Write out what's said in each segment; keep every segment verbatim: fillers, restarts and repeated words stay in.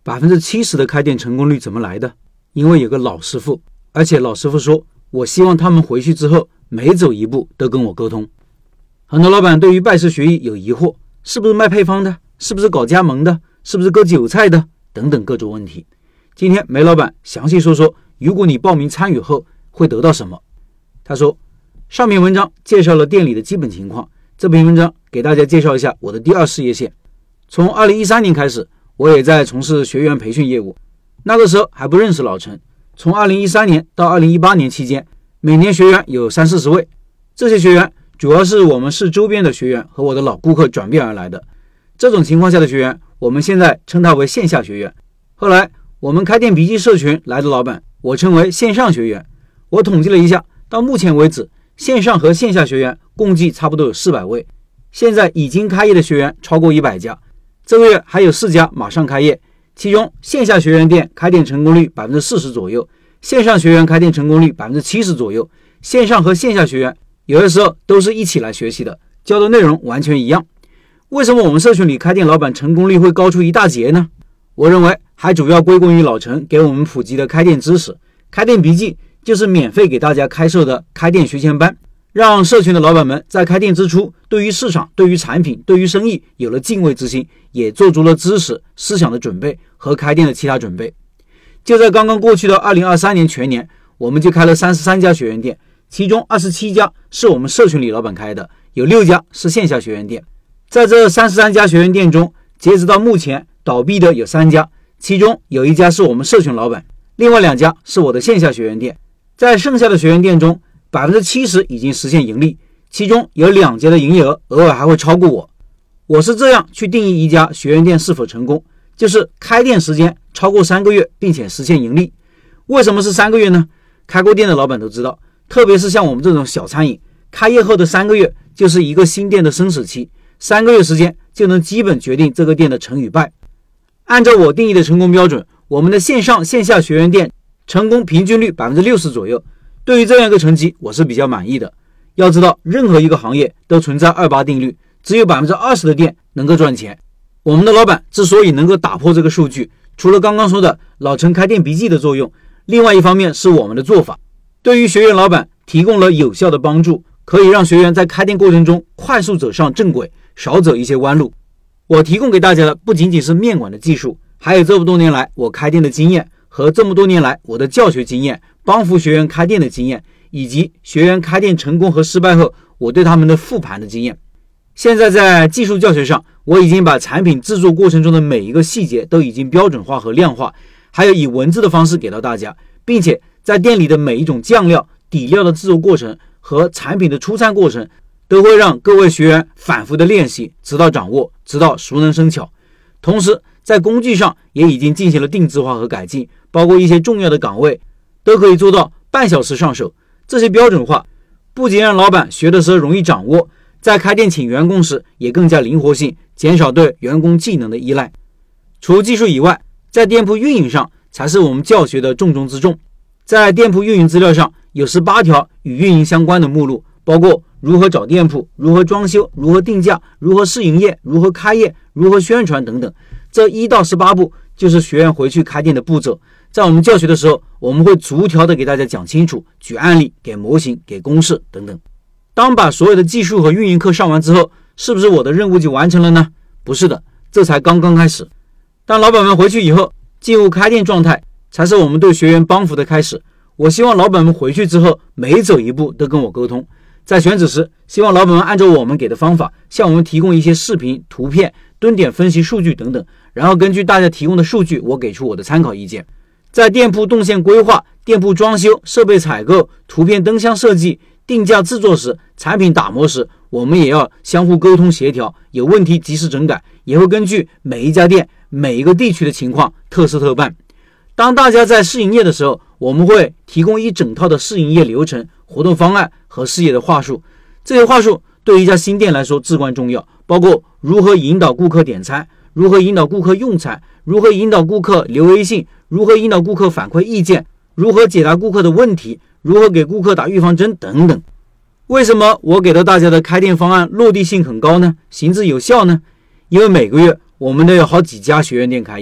百分之七十的开店成功率怎么来的？因为有个老师傅，而且老师傅说，我希望他们回去之后每走一步都跟我沟通。很多老板对于拜师学艺有疑惑，是不是卖配方的？是不是搞加盟的？是不是割韭菜的？等等各种问题。今天梅老板详细说说，如果你报名参与后会得到什么。他说，上面文章介绍了店里的基本情况，这篇文章给大家介绍一下我的第二事业线。从二零一三年开始，我也在从事学员培训业务，那个时候还不认识老陈。从二零一三年到二零一八年期间，每年学员有三四十位，这些学员主要是我们市周边的学员和我的老顾客转变而来的。这种情况下的学员，我们现在称他为线下学员。后来我们开店笔记社群来的老板，我称为线上学员。我统计了一下，到目前为止，线上和线下学员共计差不多有四百位，现在已经开业的学员超过一百家，这个月还有四家马上开业，其中线下学员店开店成功率 百分之四十 左右，线上学员开店成功率 百分之七十 左右。线上和线下学员有的时候都是一起来学习的，教的内容完全一样。为什么我们社群里开店老板成功率会高出一大截呢？我认为还主要归功于老陈给我们普及的开店知识。开店笔记就是免费给大家开设的开店学前班，让社群的老板们在开店之初，对于市场、对于产品、对于生意有了敬畏之心，也做足了知识、思想的准备和开店的其他准备。就在刚刚过去的二零二三年全年，我们就开了三十三家学员店，其中二十七家是我们社群里老板开的，有六家是线下学员店。在这三十三家学员店中，截止到目前倒闭的有三家，其中有一家是我们社群老板，另外两家是我的线下学员店。在剩下的学员店中， 百分之七十 已经实现盈利，其中有两家的营业额额外还会超过我。我是这样去定义一家学员店是否成功，就是开店时间超过三个月并且实现盈利。为什么是三个月呢？开过店的老板都知道，特别是像我们这种小餐饮，开业后的三个月就是一个新店的生死期，三个月时间就能基本决定这个店的成与败。按照我定义的成功标准，我们的线上线下学员店成功平均率 百分之六十 左右。对于这样一个成绩，我是比较满意的。要知道，任何一个行业都存在二八定律，只有 百分之二十 的店能够赚钱。我们的老板之所以能够打破这个数据，除了刚刚说的老陈开店笔记的作用，另外一方面是我们的做法，对于学员老板提供了有效的帮助，可以让学员在开店过程中快速走上正轨，少走一些弯路。我提供给大家的不仅仅是面馆的技术，还有这么多年来我开店的经验和这么多年来我的教学经验，帮扶学员开店的经验，以及学员开店成功和失败后我对他们的复盘的经验。现在在技术教学上，我已经把产品制作过程中的每一个细节都已经标准化和量化，还有以文字的方式给到大家，并且在店里的每一种酱料、底料的制作过程和产品的出餐过程，都会让各位学员反复的练习，直到掌握，直到熟能生巧。同时在工具上也已经进行了定制化和改进，包括一些重要的岗位都可以做到半小时上手。这些标准化不仅让老板学的时候容易掌握，在开店请员工时也更加灵活性，减少对员工技能的依赖。除技术以外，在店铺运营上才是我们教学的重中之重。在店铺运营资料上有十八条与运营相关的目录，包括如何找店铺、如何装修、如何定价、如何试营业、如何开业、如何宣传等等。这一到十八步就是学员回去开店的步骤。在我们教学的时候，我们会逐条的给大家讲清楚，举案例、给模型、给公式等等。当把所有的技术和运营课上完之后，是不是我的任务就完成了呢？不是的，这才刚刚开始。当老板们回去以后，进入开店状态，才是我们对学员帮扶的开始。我希望老板们回去之后，每走一步都跟我沟通。在选址时，希望老板们按照我们给的方法，向我们提供一些视频、图片、蹲点分析数据等等，然后根据大家提供的数据，我给出我的参考意见。在店铺动线规划、店铺装修、设备采购、图片灯箱设计、定价制作时、产品打磨时，我们也要相互沟通协调，有问题及时整改，也会根据每一家店、每一个地区的情况特事特办。当大家在试营业的时候，我们会提供一整套的试营业流程、活动方案和事业的话术。这些话术对于一家新店来说至关重要，包括如何引导顾客点餐，如何引导顾客用餐，如何引导顾客留微信，如何引导顾客反馈意见，如何解答顾客的问题，如何给顾客打预防针等等。为什么我给到大家的开店方案落地性很高呢？行之有效呢？因为每个月我们都有好几家学员店开业，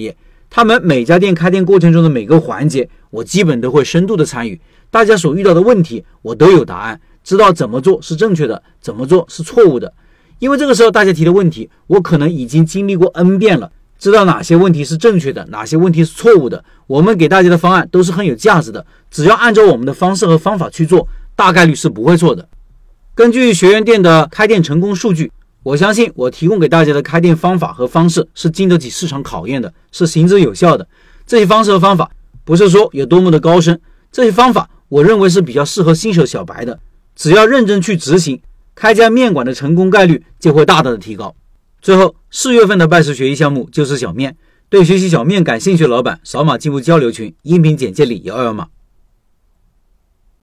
他们每家店开店过程中的每个环节，我基本都会深度的参与，大家所遇到的问题我都有答案，知道怎么做是正确的，怎么做是错误的。因为这个时候大家提的问题，我可能已经经历过 N 遍了，知道哪些问题是正确的，哪些问题是错误的。我们给大家的方案都是很有价值的，只要按照我们的方式和方法去做，大概率是不会错的。根据学员店的开店成功数据，我相信我提供给大家的开店方法和方式是经得起市场考验的，是行之有效的。这些方式和方法不是说有多么的高深，这些方法我认为是比较适合新手小白的，只要认真去执行，开家面馆的成功概率就会大大的提高。最后，四月份的拜师学艺项目就是小面，对学习小面感兴趣的老板，扫码进入交流群，音频简介里有二维码。